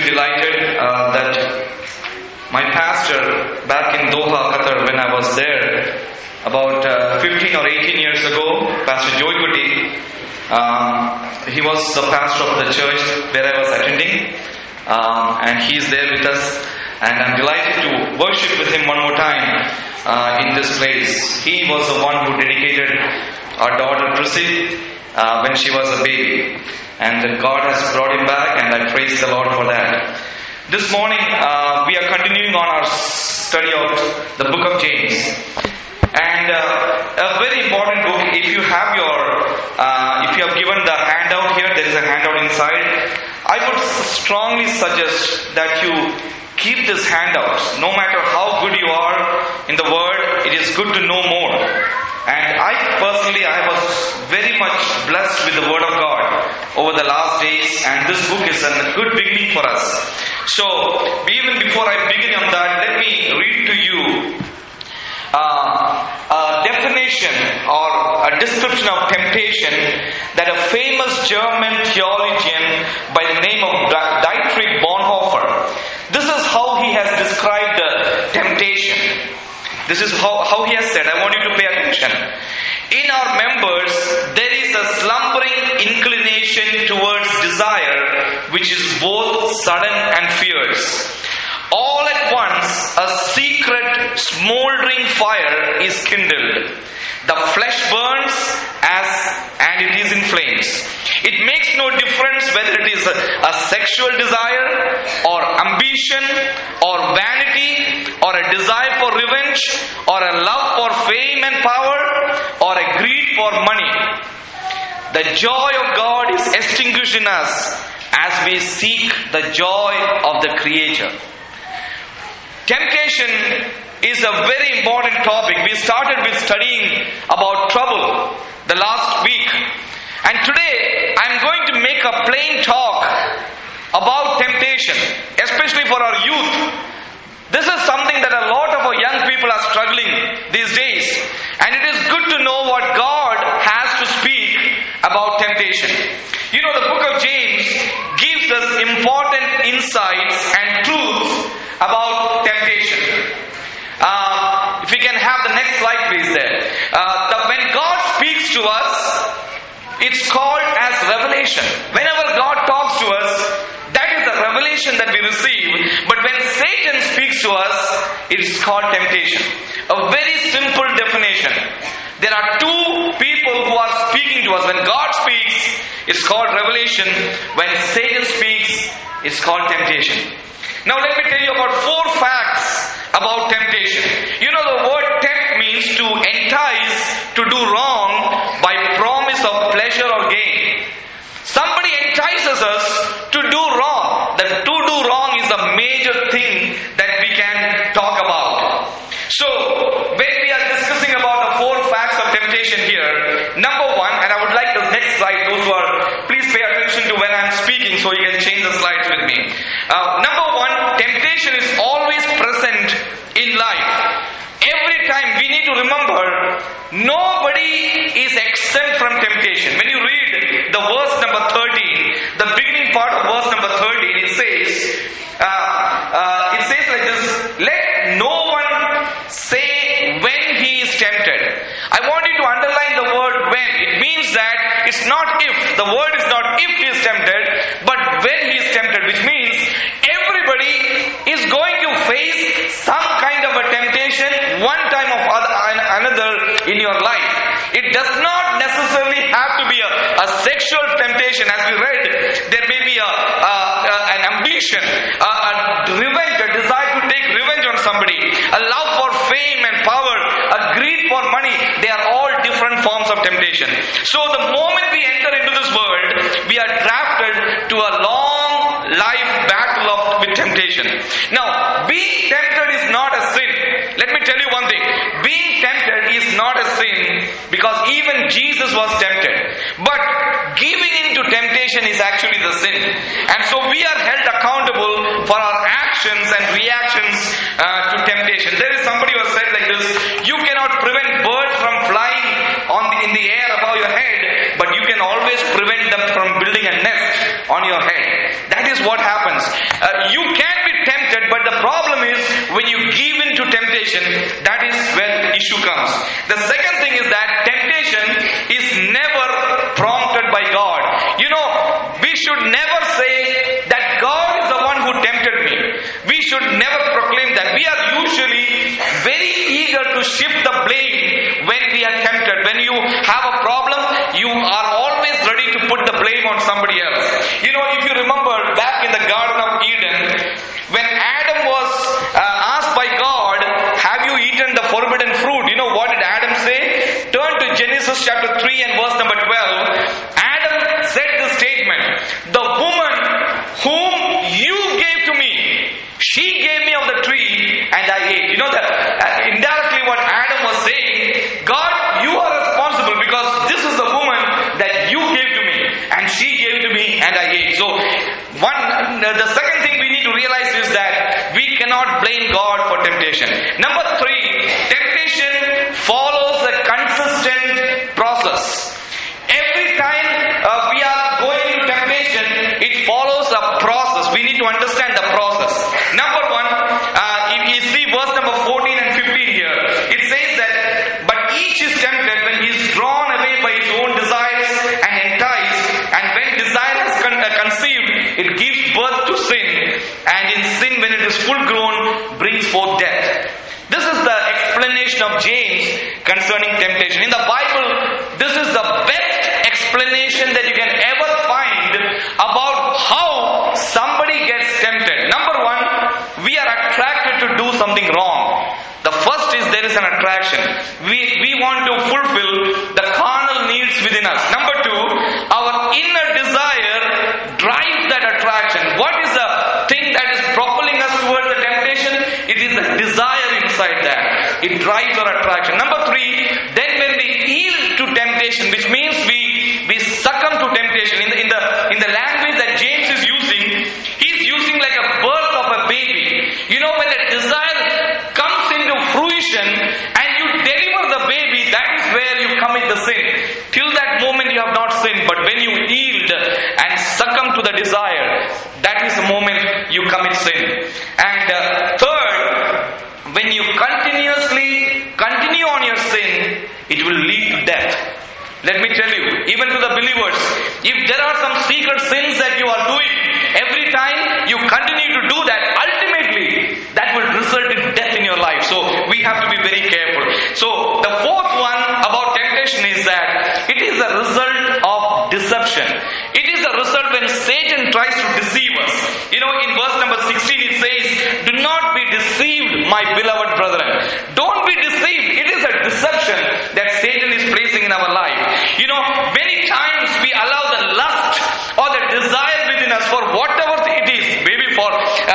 delighted that my pastor back in Doha, Qatar, when I was there about 15 or 18 years ago, Pastor Joy Kuti, he was the pastor of the church where I was attending, and he is there with us, and I'm delighted to worship with him one more time in this place. He was the one who dedicated our daughter Prissy when she was a baby, and God has brought him back, and I praise the Lord for that. This morning we are continuing on our study of the book of James, and a very important book. If you have given the handout here, there is a handout inside. I would strongly suggest that you keep this handout. No matter how good you are in the word, it is good to know more. And I was very much blessed with the word of God over the last days, and this book is a good beginning for us. So, even before I begin on that, let me read to you a definition or a description of temptation that a famous German theologian by the name of Dietrich Bonhoeffer, this is how he has described temptation. This is how he has said. I want you to pay attention. In our members, there is a slumbering inclination towards desire, which is both sudden and fierce. All at once, a secret smoldering fire is kindled. The flesh burns and it is in flames. It makes no difference whether it is a sexual desire or ambition or vanity or a desire for revenge or a love for fame and power or a greed for money. The joy of God is extinguished in us as we seek the joy of the Creator. Temptation is a very important topic. We started with studying about trouble the last week. And today, I'm going to make a plain talk about temptation, especially for our youth. This is something that a lot of our young people are struggling these days. And it is good to know what God has to speak about temptation. You know, the book of James gives us important insights and truths about temptation. If we can have the next slide please there. When God speaks to us, it's called as revelation. Whenever God talks to us, that is the revelation that we receive. But when Satan speaks to us, it is called temptation. A very simple definition. There are two people who are speaking to us. When God speaks, it's called revelation. When Satan speaks, it's called temptation. Now let me tell you about 4 facts about temptation. You know, the word tempt means to entice to do wrong by promise of pleasure or gain. Somebody entices us to do wrong. That to do wrong is a major thing that we can talk about. So, when we are discussing about the 4 facts of temptation here, number 1, and I would like the next slide, those who are, please pay attention to when I'm speaking so you can change the slides with me. Number 1, temptation is always present in life. Every time we need to remember, nobody is exempt from temptation. When you read the verse number 13, the beginning part of verse number 13, it says like this: let no one say when he is tempted. I want you to underline the word when. It means that it's not if. The word is not if he is tempted, but when he is tempted, which means everybody is going to face some kind of a temptation one time or another in your life. It does not necessarily have to be a sexual temptation. As we read, there may be an ambition, a revenge, a desire to take revenge on somebody, a love for fame and power, a greed for money. They are all different forms of temptation. So the moment we enter into this world, we are drafted to a long life battle with temptation. Now, being tempted is not a sin. Let me tell you one thing. Being tempted is not a sin because even Jesus was tempted. But giving into temptation is actually the sin. And so we are held accountable for our actions and reactions to temptation. There is somebody who has said like this: you cannot prevent birds from flying in the air above your head, but you can always prevent them from building a nest on your head. That is what happens. happens. You can be tempted, but the problem is when you give in to temptation, that is where the issue comes. The second thing is that temptation is never prompted by God. We should never say that God is the one who tempted me. We should never proclaim that. We are usually very eager to shift the blame when we are tempted. When you have a problem, you are always ready to put the blame on somebody else. If you remember back in the Garden of Eden, when Adam was asked by God, have you eaten the forbidden fruit? What did Adam say? Turn to Genesis chapter 3 and verse number 12. Adam said this statement, the woman whom you gave to me, she gave me of the tree and I ate. Indirectly what Adam was saying, God, you are responsible because this is the woman that you gave to me and she gave to me and I ate. So the second thing we need to realize is that we cannot blame God for temptation. Number 3, temptation follows a consistent process. Every time we are going into temptation, it follows a process. We need to understand the process. Number 1, if you see verse number 14 and 15 here, it says that, but each is tempted when he is drawn away by his own desires and enticed, and when desire is conceived, it gives birth to sin, and in sin, when it is full grown, brings forth death. This is the explanation of James concerning temptation. In the Bible, this is the best explanation that you can ever find about how somebody gets tempted. Number 1, we are attracted to do something wrong. The first is there is an attraction. We want to fulfill the carnal needs within us. Number 2, our inner desire drives that attraction. What is the thing that is propelling us towards the temptation? It is the desire inside that. It drives our attraction. Number 3, then when we yield to temptation, which means we succumb to temptation. In the language that James is using, he's using like a birth of a baby. When the desire comes into fruition and you deliver the baby, that is where you commit the sin. Till that moment you have not sinned, but when you yield and succumb to the desire, that is the moment you commit sin. And third, when you continue on your sin, it will lead to death. Let me tell you, even to the believers, if there are some secret sins that you are doing, every time you continue to do that, ultimately that will result in death in your life. So we have to be very careful. So the fourth one about temptation is that it is a result of deception. It is a result when Satan tries to deceive us. In verse number 16 it says, do not be deceived, my beloved brethren. Don't be deceived. It is a deception that Satan is placing in our life. Many times we allow the lust or the desire within us for whatever it is, maybe for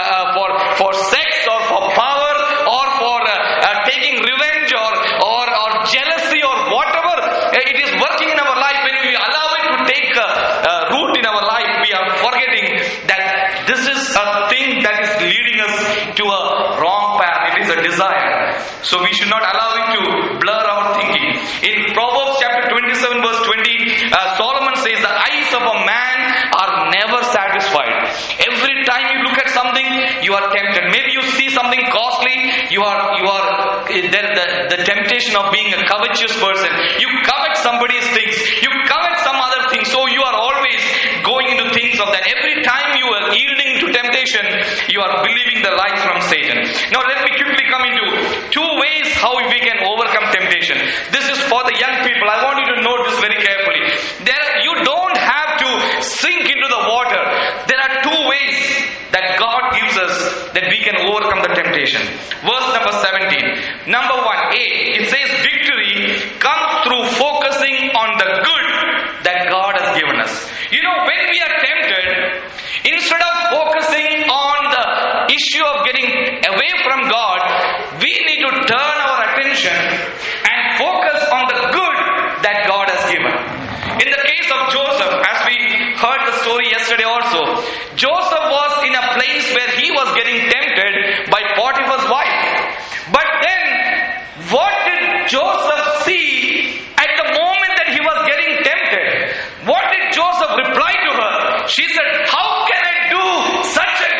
sex or for power or for taking revenge or jealousy or whatever it is working in our life. When we allow it to take root in our life, we are forgetting that this is a thing that is leading us to a wrong path. It is a desire. So we should not allow it to blur our thinking. In Proverbs chapter 27 verse 20, Solomon says the eyes of a man are never satisfied. Every time you look at something, you are tempted. Maybe you see something costly, you are there the temptation of being a covetous person. You covet somebody's things, you covet some other things, so you are always going into things of that. Every time you are yielding to temptation, you are believing the lies from Satan. Now let me quickly come into 2 ways how we can overcome temptation. This is for the young people. I want you to note this very carefully. You don't have to sink into the water. There are 2 ways that God gives us that we can overcome the temptation. Verse number 17. Number 1, A. It says victory comes through focusing on the good that God has given us. When we are tempted, instead of focusing on the issue of getting away from God, we need to turn our attention and focus on the good that God has given. In the case of Joseph, as we heard the story yesterday also, Joseph was in a place where he was getting tempted by Potiphar's wife. But then, what did Joseph see at the moment that he was getting tempted? What did Joseph reply to her? She said, how can I do such a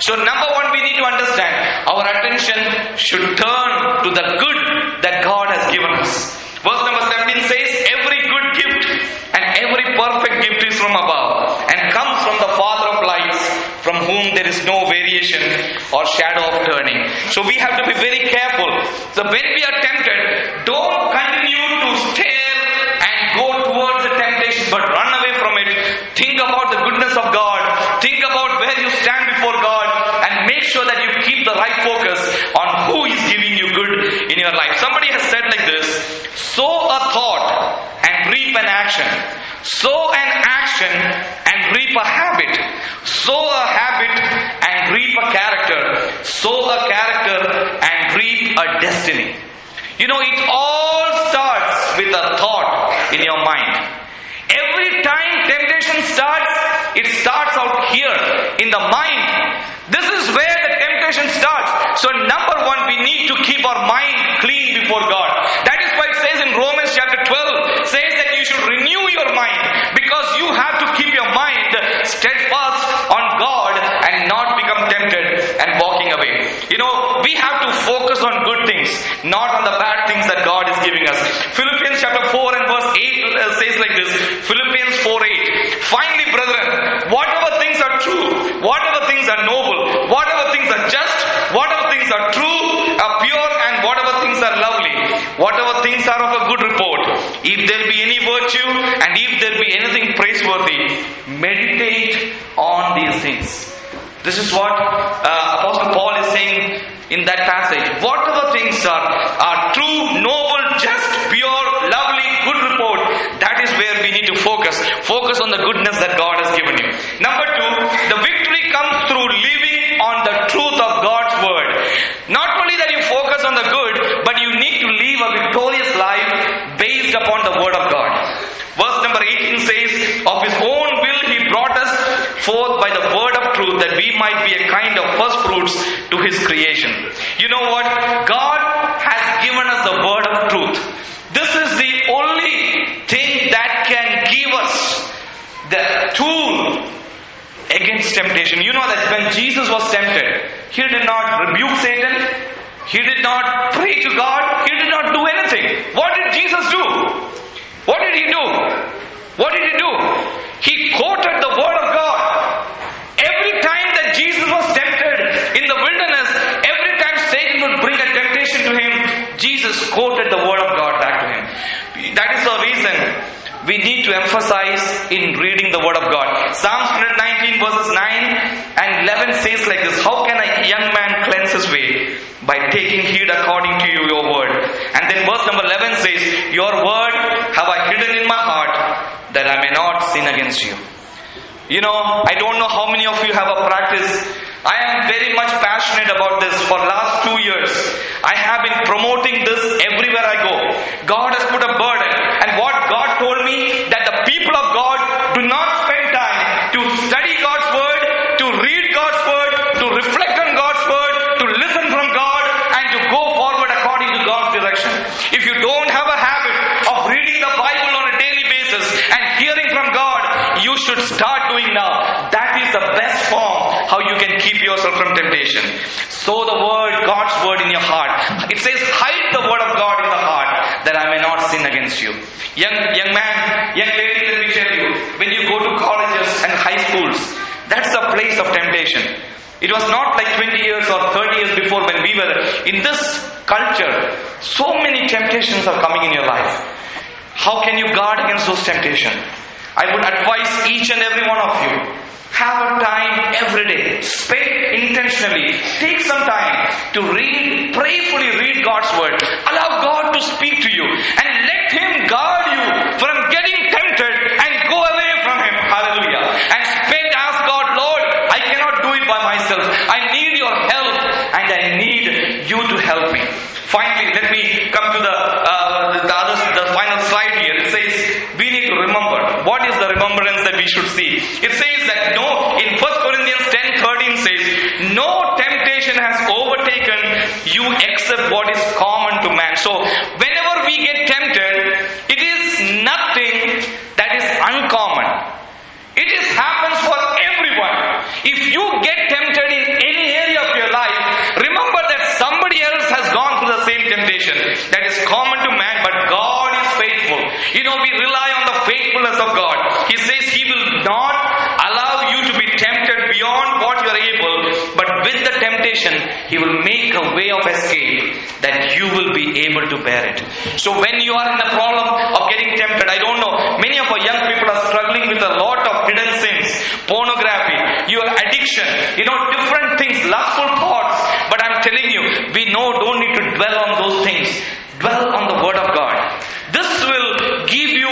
So number one, we need to understand our attention should turn to the good that God has given us. Verse number 17 says, every good gift and every perfect gift is from above and comes from the Father of lights, from whom there is no variation or shadow of turning. So we have to be very careful. So when we are tempted, don't continue to stare and go towards the temptation, but run away from it. Think about the goodness of God. Think about where you stand before God, and make sure that you keep the right focus on who is giving you good in your life. Somebody has said like this: sow a thought and reap an action. Sow an action and reap a habit. Sow a habit and reap a character. Sow a character and reap a destiny. You know, it all starts with a thought in your mind. Every time temptation starts, it starts out here in the mind. This is where the temptation starts. So number one, we need to keep our mind clean before God. That is why it says in Romans chapter 12, says that you should renew your mind, because you have to keep your mind steadfast on God and not become tempted and walking away. You know, we have to focus on good things, not on the bad things that God is giving us. Philippians chapter 4 and verse 8 says like this. Philippians 4:8. Finally, brethren, whatever things are true, whatever things are noble, whatever things are just, whatever things are true, are pure, and whatever things are lovely, whatever things are of a good report, if there be any virtue and if there be anything praiseworthy, meditate on these things. This is what Apostle Paul is saying in that passage. Whatever things are true, noble, just, pure, lovely, good report, that is where we need to focus. Focus on the goodness that God has given you. Number two, the victory comes through living on the truth of God's word. Not only that you focus on the good, but you need to live a victorious life based upon the word of God. Verse number 18 says, of his own will he brought us forth by the word of truth, that we might be a kind of first fruits to his creation. You know what? God has given us the word of truth. This is the only thing that can give us the tool against temptation. You know that when Jesus was tempted, he did not rebuke Satan. He did not pray to God. He did not do anything. What did Jesus do? What did he do? What did he do? He quoted the word of God. Every time that Jesus was tempted in the wilderness, every time Satan would bring a temptation to him, Jesus quoted the word of God back to him. That is the reason we need to emphasize in reading the word of God. Psalms 119 verses 9 and 11 says like this: how can a young man cleanse his way? By taking heed according to you, your word. And then verse number 11 says, your word have I hidden in my heart, that I may not sin against you. You know, I don't know how many of you have a practice. I am very much passionate about this. For last 2 years, I have been promoting this everywhere I go. God has put a burden. And what God told me, that the people of God do not spend time to study God's word, to read God's word, to reflect on God's word, to listen from God, and to go forward according to God's direction. If you don't have a habit of reading the Bible on a daily basis and hearing from God, you should start doing now. That is the best form how you can keep yourself from temptation. Sow the word, God's word in your heart. It says, hide the word of God in the heart, that I may not sin against you. Young man, young lady, let me tell you, when you go to colleges and high schools, that's a place of temptation. It was not like 20 years or 30 years before when we were in this culture. So many temptations are coming in your life. How can you guard against those temptations? I would advise each and every one of you, have a time every day. Spend intentionally. Take some time to read, prayerfully read God's word. Allow God to speak to you and let him guard you from getting tempted and go away from him. Hallelujah. And ask God, Lord, I cannot do it by myself. I need your help and I need you to help me. Finally, let me come to the final slide here. It says, we need to remember. What is the remembrance that we should see? It says that in 1 Corinthians 10:13 says, no temptation has overtaken you except what is common to man. So, whenever we get tempted, it is nothing that is uncommon. It happens for everyone. If you get tempted in any We rely on the faithfulness of God. He says He will not allow you to be tempted beyond what you are able, but with the temptation, He will make a way of escape that you will be able to bear it. So when you are in the problem of getting tempted, I don't know, many of our young people are struggling with a lot of hidden sins, pornography, your addiction, different things, lustful thoughts. But I'm telling you, we don't need to dwell on those things. Dwell on the Word of God. This will give you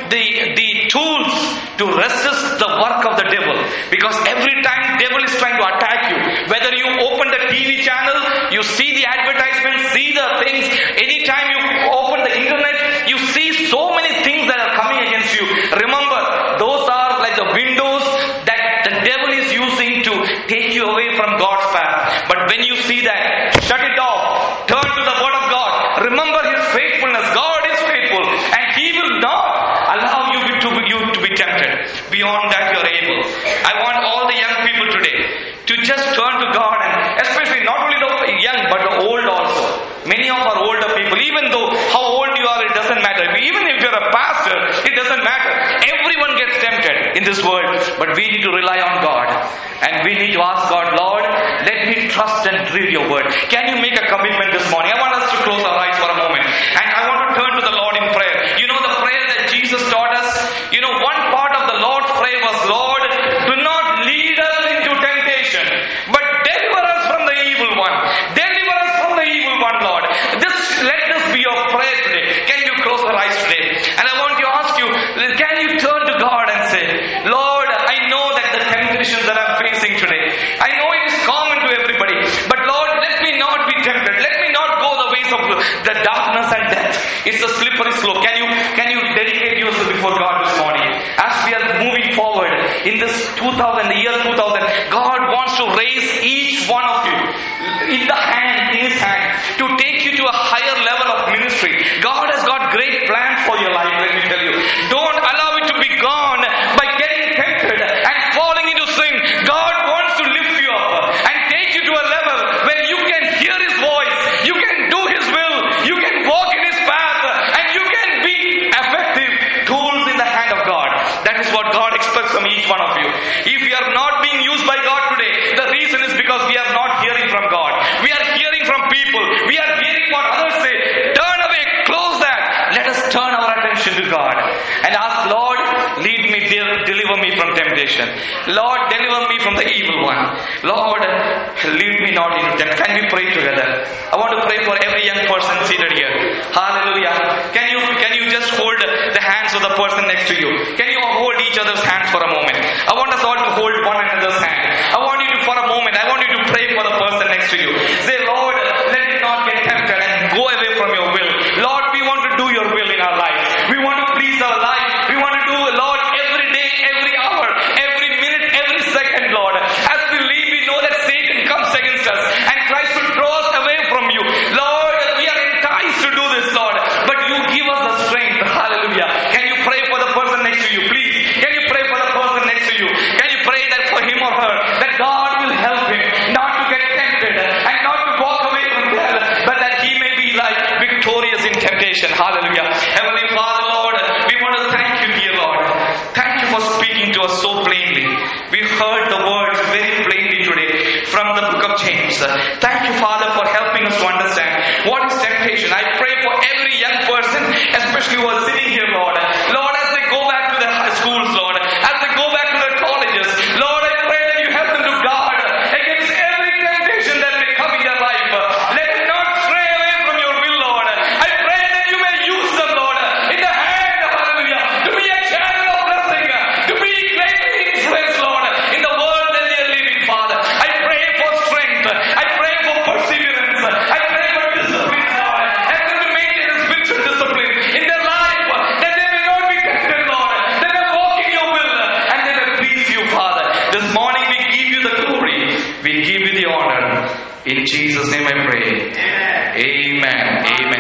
the tools to resist the work of the devil. Because every time devil is trying to attack you, whether you open the TV channel, you see the advertisements, see the things, anytime you open the internet, you see so many things that are coming against you. Remember, those are like the windows that the devil is using to take you away from God's path. But when you see that, shut it off. Turn to the Word of God. Remember His faithfulness. God is faithful, and He will not allow you to be tempted. Beyond that, you are able. I want all the young people today to just turn to God, and especially not only the young but the old also. Many of our older people, even though how old you are, it doesn't matter. Even if you're a pastor, it doesn't matter. Everyone gets tempted in this world, but we need to rely on God, and we need to ask God, Lord, let me trust and read your word. Can you make a commitment this morning? I want us to close our eyes for a moment, and I want to turn to the Lord in prayer. The prayer that Jesus taught us, one part of the Lord's prayer was, Lord, do not lead us into temptation, but deliver us from the evil one. Deliver us from the evil one, Lord. Let this be your prayer today. Can you close your eyes today? And I want to ask you, can you turn to God and say, Lord, I know that the temptations that I'm facing today, I know it is common to everybody, but Lord, let me not be tempted. Let me not go the ways of the darkness and death. It's a slippery slope. Can you dedicate yourself before God this morning? As we are moving forward in this the year 2000, God wants to raise each one of you in His hand, to take you to a higher level of ministry. God has got great plans for your life, let me tell you. Don't allow it to be gone by getting tempted and falling into sin. God wants to lift you up and take you to a level where you can hear His voice, you can do His will, you can walk in His path, and you can be effective tools in the hand of God. That is what God expects from each one of you. If we are not being used by God today, the reason is because we are not hearing from God. We are hearing from people. We are hearing what others say. Turn away, close that. Let us turn our attention to God and ask, Lord, lead me, deliver me from temptation. Lord, deliver me from the evil one. Lord, lead me not into temptation. Can we pray together? I want to pray for every young person seated here. Hallelujah. Can you just hold the hands of the person next to you? Can you hold each other's hands for a moment? I want us all to hold one another's hand. I want you to, for a moment, I want you to pray for the person next to you. Say, Lord, let me not get tempted and go away from your will. Lord, we want to do your will in our lives. We want to please our life. We want to do, Lord, every day, every hour, every minute, every second, Lord. As we leave, we know that Satan comes against us and tries to draw us away from you. Lord, we are enticed to do this, Lord, but you give us the strength. Hallelujah. Can you pray for the person next to you, please? Can you pray for the person next to you? Can you pray that for him or her, that God will help him not to get tempted and not to walk away from hell, but that he may be like victorious in temptation. Hallelujah. Heavenly Father, Lord, we want to thank you, dear Lord. Thank you for speaking to us so plainly. We heard the words very plainly today from the book of James. Thank you, Father, for helping us to understand what is temptation. I pray for every young person, especially who are sitting here, Lord. Lord, as they go back to their high schools, Lord, as they go back to their colleges, Lord, I pray that you help them to guard against every temptation that may come in their life. Let them not stray away from your will, Lord. I pray that you may use them, Lord, in the hand, hallelujah, to be a channel of blessing, to be great influence, Lord, in the world that they are living, Father. I pray for strength. I pray for perseverance. I pray for discipline, Lord. Help them to maintain a spiritual discipline in their life, that they may not be tempted, Lord. They may walk in your will, and they may please you, Father. This morning we give you the glory. We give you the honor. In Jesus' name I pray. Amen. Amen.